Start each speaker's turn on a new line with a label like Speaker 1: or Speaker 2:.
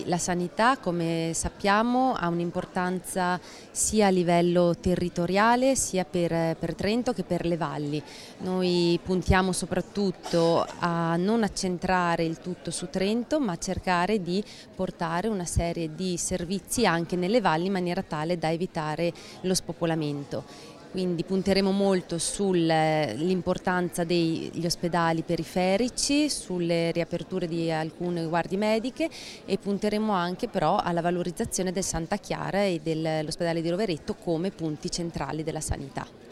Speaker 1: la sanità, come sappiamo, ha un'importanza sia a livello territoriale, sia per Trento che per le valli. Noi puntiamo soprattutto a non accentrare il tutto su Trento, ma cercare di portare una serie di servizi anche nelle valli in maniera tale da evitare lo spopolamento. Quindi punteremo molto sull'importanza degli ospedali periferici, sulle riaperture di alcune guardie mediche e punteremo anche però alla valorizzazione del Santa Chiara e dell'ospedale di Rovereto come punti centrali della sanità.